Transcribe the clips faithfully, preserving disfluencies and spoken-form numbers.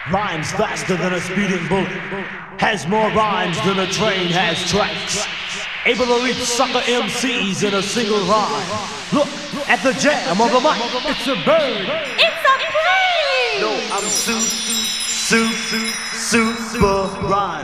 Rhymes faster than a speeding bullet. Has more rhymes than a train has tracks. Able to reach sucker M Cs in a single rhyme. Look at the jam of the mic. It's a bird. It's a plane. No, I'm su, su, super rhyme.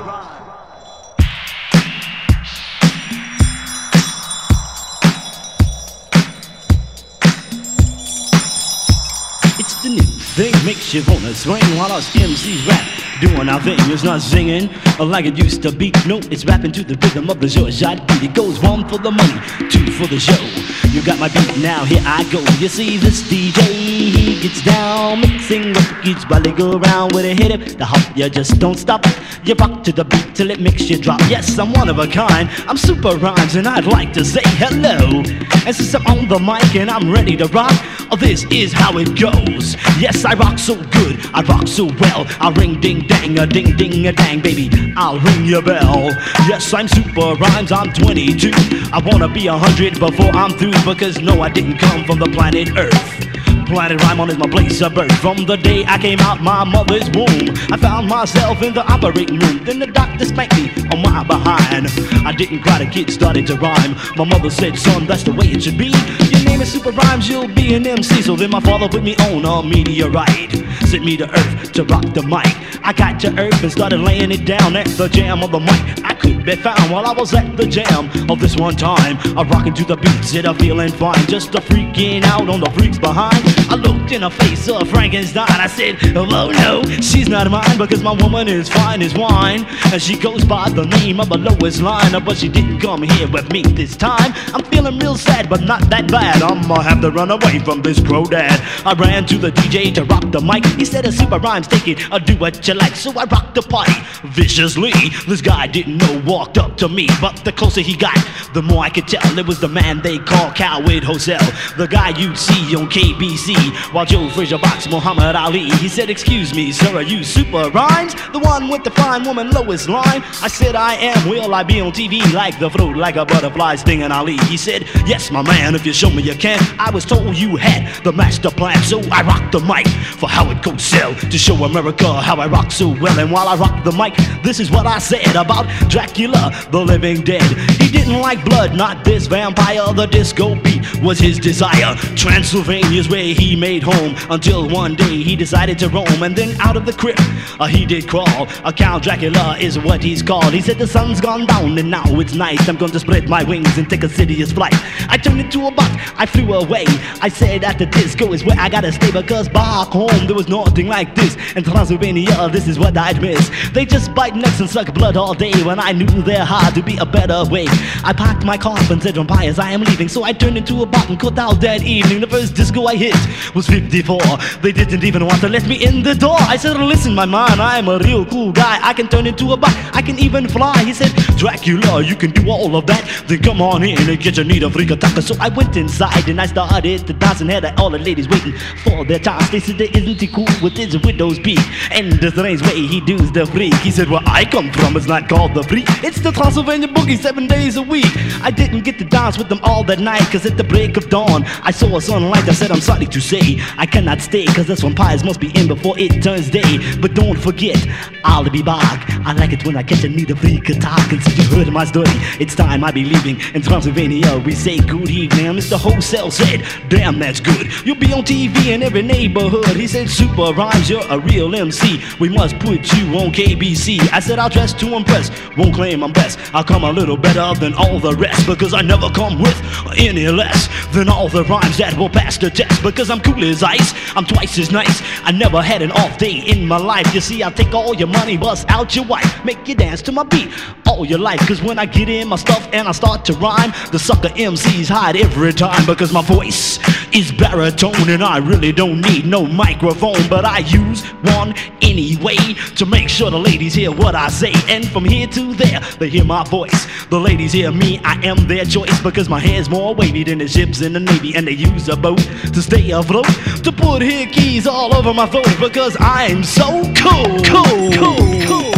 It's the new thing, makes you wanna swing while us M Cs rap. Doing our thing, it's not singing like it used to be. No, it's rapping to the rhythm of the Georgia beat. It goes one for the money, two for the show. You got my beat, now here I go. You see this D J, he gets down, mixing with the beats while they go around with a hit it. The hop, you just don't stop. You rock to the beat till it makes you drop. Yes, I'm one of a kind, I'm Super Rhymes, and I'd like to say hello. And since I'm on the mic and I'm ready to rock, oh, this is how it goes. Yes, I rock so good, I rock so well. I ring ding dang, a ding ding a dang, baby, I'll ring your bell. Yes, I'm Super Rhymes, I'm twenty-two. I wanna be a hundred before I'm through, because no, I didn't come from the planet Earth. Planet Rhymon is my place of birth. From the day I came out my mother's womb, I found myself in the operating room. Then the doctor spanked me on my behind. I didn't cry, the kid started to rhyme. My mother said, son, that's the way it should be. Your name is Super Rhymes, you'll be an M C. So then my father put me on a meteorite, sent me to Earth to rock the mic. I got to Earth and started laying it down at the jam of the mic. I could be found while I was at the jam of this one time. I'm rocking to the beats, it I'm feeling fine, just a freaking out on the freaks behind. I looked in the face of Frankenstein. I said, oh no, she's not mine, because my woman is fine as wine, and she goes by the name of the lowest line. But she didn't come here with me this time. I'm feeling real sad, but not that bad. I'ma have to run away from this pro dad. I ran to the D J to rock the mic. He said, a Super Rhymes, take it, I'll do what you like. So I rocked the party viciously. This guy didn't know, walked up to me, but the closer he got, the more I could tell it was the man they call Coward Hosel, the guy you'd see on K B C while Joe Frazier boxed Muhammad Ali. He said, excuse me, sir, are you Super Rhymes, the one with the fine woman lowest line? I said, I am. Will I be on T V like the fruit, like a butterfly stinging Ali? He said, yes, my man, if you show me you can. I was told you had the master plan, so I rocked the mic for Howard Cosell to show America how I rock so well. And while I rocked the mic, this is what I said about Dracula, the living dead. He didn't like blood, not this vampire. The disco beat was his desire. Transylvania's where he made home, until one day he decided to roam. And then out of the crypt uh, he did crawl. A Count Dracula is what he's called. He said, the sun's gone down and now it's night. I'm going to spread my wings and take a serious flight. I turned into a bot, I flew away. I said at the disco is where I gotta stay, because back home there was nothing like this. In Transylvania, this is what I'd miss. They just bite necks and suck blood all day, when I knew there had to be a better way. I packed my coffin, said vampires, I am leaving. So I turned into a bot and cut out that evening. The first disco I hit was fifty-four. They didn't even want to let me in the door. I said, listen, my man, I'm a real cool guy. I can turn into a bot, I can even fly. He said, Dracula, you can do all of that? Then come on in and get your need of freak attacker. So I went inside and I started to dance, and had all the ladies waiting for their chance. They said, isn't he cool with his widow's peak and the strange way he does the freak? He said, where I come from, it's not called the freak, it's the Transylvania boogie, seven days a week. I didn't get to dance with them all that night, cause at the break of dawn I saw a sunlight. I said, I'm sorry to say I cannot stay, cause this vampires must be in before it turns day. But don't forget, I'll be back. I like it when I catch a need of freak attack. And since you heard my story, it's time I be leaving. In Transylvania we say good evening. Mister Hosel said, damn, that's good, you'll be on T V in every neighborhood. He said, Super Rhymes, you're a real M C, we must put you on K B C. I said, I'll dress to impress, won't claim I'm best. I'll come a little better than all the rest, because I never come with any less than all the rhymes that will pass the test. Because I'm cool as ice, I'm twice as nice, I never had an off day in my life. You see, I'll take all your money, bust out your wife, make you dance to my beat all your life. Cause when I get in my stuff and I start to rhyme, the sucker M Cs hide every time, because my voice is baritone and I really don't need no microphone. But I use one anyway to make sure the ladies hear what I say. And from here to there, they hear my voice. The ladies hear me, I am their choice, because my hair's more wavy than the ships in the Navy. And they use a boat to stay afloat, to put hickeys all over my throat, because I'm so cool, cool, cool, cool.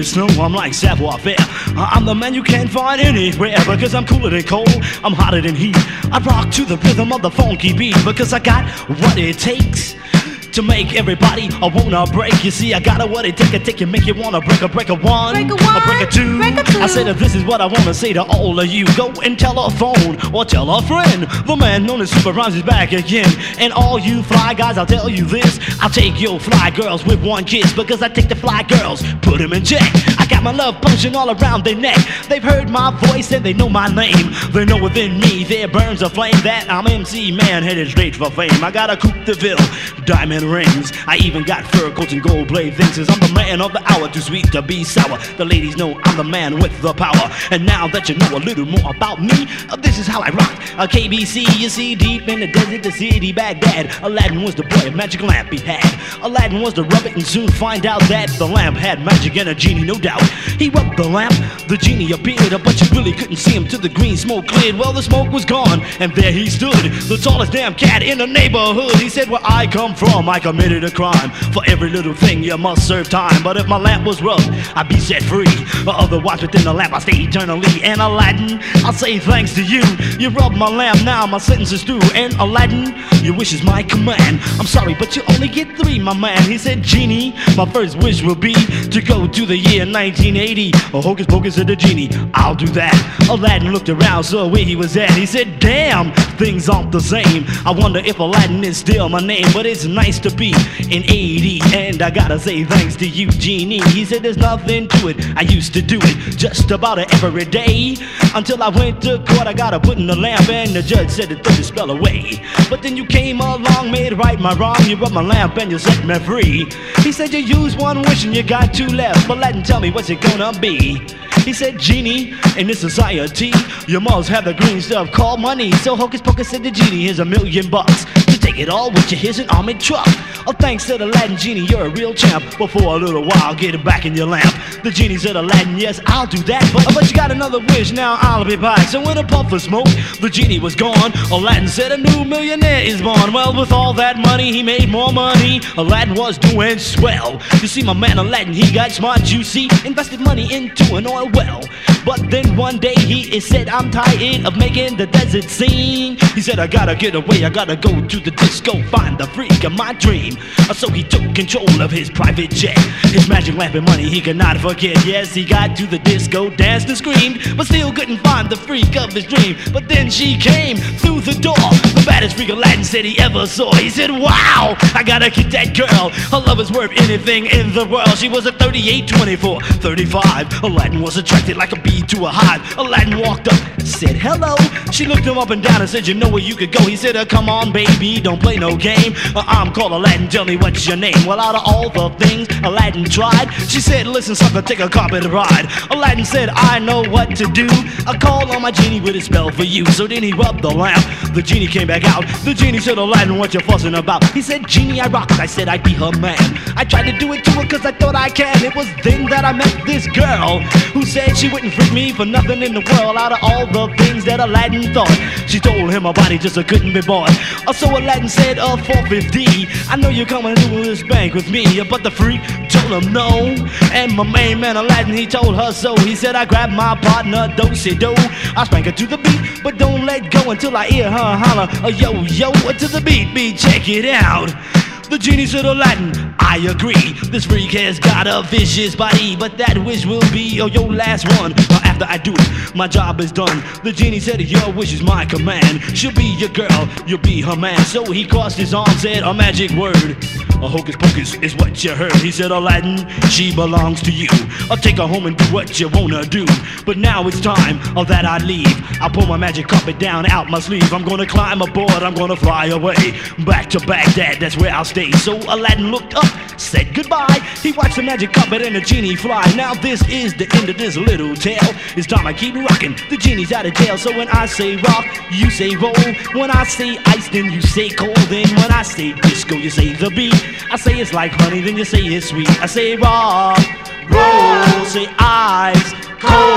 snow, I'm like savoir faire. I'm the man you can't find anywhere because I'm cooler than cold, I'm hotter than heat. I rock to the rhythm of the funky beat because I got what it takes to make everybody I wanna break. You see, I got a what it take, a take you, make you wanna break a break a one, break a, one, a break a two. break a two. I said that this is what I wanna say to all of you. Go and tell a phone or tell a friend. The man known as Super Rhymes is back again. And all you fly guys, I'll tell you this: I'll take your fly girls with one kiss because I take the fly girls, put them in check. I got my love potion all around their neck. They've heard my voice and they know my name. They know within me there burns a flame that I'm M C Man headed straight for fame. I got a Coupe de Ville, diamond rings. I even got fur coats and gold blade things. Cause I'm the man of the hour, too sweet to be sour. The ladies know I'm the man with the power. And now that you know a little more about me, uh, this is how I rock. A K B C, you see, deep in the desert, the city, Baghdad. Aladdin was the boy, a magic lamp he had. Aladdin was to rub it and soon find out that the lamp had magic and a genie, no doubt. He rubbed the lamp, the genie appeared, but you really couldn't see him till the green smoke cleared. Well, the smoke was gone, and there he stood, the tallest damn cat in the neighborhood. He said, where I come from, I committed a crime. For every little thing, you must serve time. But if my lamp was rubbed, I'd be set free. Otherwise, within the lamp, I stay eternally. And Aladdin, I'll say thanks to you. You rubbed my lamp, now my sentence is through. And Aladdin, your wish is my command. I'm sorry, but you only get three, my man. He said, Genie, my first wish will be to go to the year nineteen eighty. A hocus pocus said the genie, I'll do that. Aladdin looked around, saw where he was at. He said, damn, things aren't the same. I wonder if Aladdin is still my name. But it's nice to be in eighty. And I gotta say thanks to you, Genie. He said there's nothing to it, I used to do it just about every day. Until I went to court, I gotta put in the lamp. And the judge said to throw the spell away. But then you came along, made right my wrong. You rubbed my lamp and you set me free. He said you used one wish and you got two left. But Aladdin, tell me what's it gonna be? He said, Genie, in this society, you must have the green stuff called money. So Hocus Pocus said to Genie, here's a million bucks to take it all with you, here's an armored truck. Oh, thanks to the Aladdin Genie, you're a real champ. But for a little while, get it back in your lamp. The Genie said, Aladdin, yes, I'll do that. But, but you got another wish, now I'll be back. So in a puff of smoke, the Genie was gone. Aladdin said a new millionaire is born. Well, with all that money, he made more money. Aladdin was doing swell. You see, my man Aladdin, he got smart, you see. Invested money into an oil well. But then one day he said, I'm tired of making the desert scene. He said, I gotta get away, I gotta go to the disco, find the freak of my dream. So he took control of his private jet. His magic lamp and money he could not forget. Yes, he got to the disco, danced and screamed, but still couldn't find the freak of his dream. But then she came through the door, the baddest freak Aladdin said he ever saw. He said, wow, I gotta get that girl. Her love is worth anything in the world. She was a thirty-eight, twenty-four, thirty-five. Aladdin was attracted like a bee to a hive. Aladdin walked up, said hello. She looked him up and down and said, you know where you could go. He said, uh, come on baby, don't play no game. uh, I'm called Aladdin, tell me what's your name. Well, out of all the things Aladdin tried, she said, listen sucker, take a carpet ride. Aladdin said, I know what to do. I called on my genie with a spell for you. So then he rubbed the lamp, the genie came back out. The genie said, Aladdin, what you fussing about? He said, Genie, I rock. I said I'd be her man. I tried to do it to her cause I thought I can. It was then that I met this girl who said she wouldn't freak me for nothing in the world. Out of all the things that Aladdin thought, she told him her body just couldn't be bought. Uh, so Aladdin said, uh, four fifty, I know you're coming to this bank with me. But the freak told him no. And my main man Aladdin, he told her so. He said, I grabbed my partner, do-si-do. I spank her to the beat, but don't let go until I hear her holler, uh, yo, yo, to the beat, beat, check it out. The genie said, Aladdin, I agree. This freak has got a vicious body, but that wish will be oh, your last one. Uh, after I do it, my job is done. The genie said, your wish is my command. She'll be your girl, you'll be her man. So he crossed his arms, said a magic word. A hocus pocus is what you heard. He said, Aladdin, she belongs to you. I'll take her home and do what you wanna do. But now it's time uh, that I leave. I'll pull my magic carpet down out my sleeve. I'm gonna climb aboard, I'm gonna fly away back to Baghdad, that's where I'll stay. So Aladdin looked up, said goodbye. He watched the magic carpet and the genie fly. Now this is the end of this little tale. It's time I keep rocking, the genie's out of jail. So when I say rock, you say roll. When I say ice, then you say cold. Then when I say disco, you say the beat. I say it's like honey, then you say it's sweet. I say rock, roll, say ice, cold.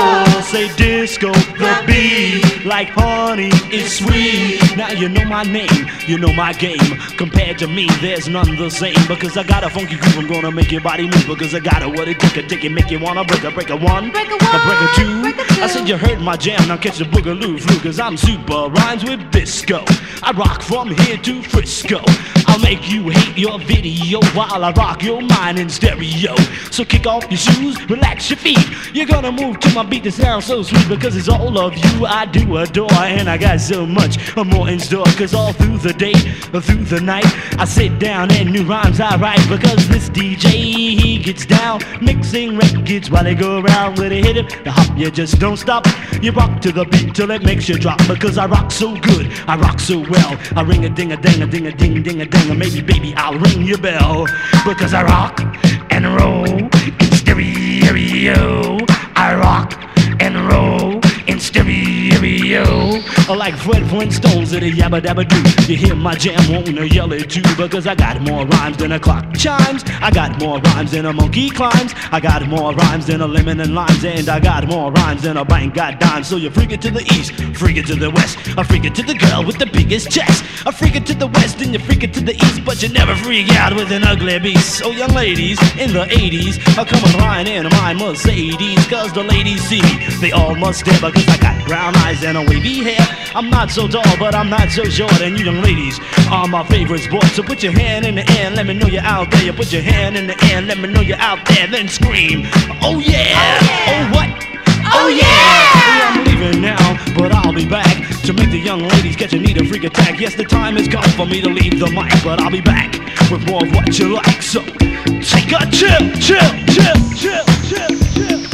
say disco, the beat, like honey, it's sweet. Now you know my name, you know my game. Compared to me, there's none the same. Because I got a funky groove, I'm gonna make your body move. Because I got a what it take, a take it, make you wanna break a break a one, break a, one, a break a two. break a two. I said you heard my jam, now catch the boogaloo flu. Cause I'm super rhymes with disco. I rock from here to Frisco. I'll make you hate your video while I rock your mind in stereo. So kick off your shoes, relax your feet. You're gonna move to my beat that sounds so sweet. Because it's all of you I do adore. And I got so much more in store. Cause all through the day, through the night, I sit down and new rhymes I write. Because this D J, he gets down, mixing records while they go around with a hit it. The hop, you just don't stop. You rock to the beat till it makes you drop. Because I rock so good, I rock so well. I ring a ding a ding a ding a ding ding a ding. Or maybe baby I'll ring your bell. Because I rock and roll in stereo. I rock and roll in stereo. Like Fred Flintstones at a yabba dabba doo. You hear my jam, wanna yell it too. Because I got more rhymes than a clock chimes. I got more rhymes than a monkey climbs. I got more rhymes than a lemon and limes. And I got more rhymes than a bank got dimes. So you freak it to the east, freak it to the west. I freak it to the girl with the biggest chest. I freak it to the west and you freak it to the east. But you never freak out with an ugly beast. So young ladies in the eighties are coming flying in my Mercedes. Cause the ladies see me, they all must stare. Because I got brown eyes and a wavy hair. I'm not so tall, but I'm not so short. And you young ladies are my favorite sport. So put your hand in the air and let me know you're out there. You put your hand in the air and let me know you're out there. Then scream, oh yeah, oh, yeah. Oh what? Oh yeah! I'm leaving now, but I'll be back to make the young ladies catch a need a freak attack. Yes, the time has come for me to leave the mic, but I'll be back with more of what you like. So take a chill, chill, chill, chill, chill, chill.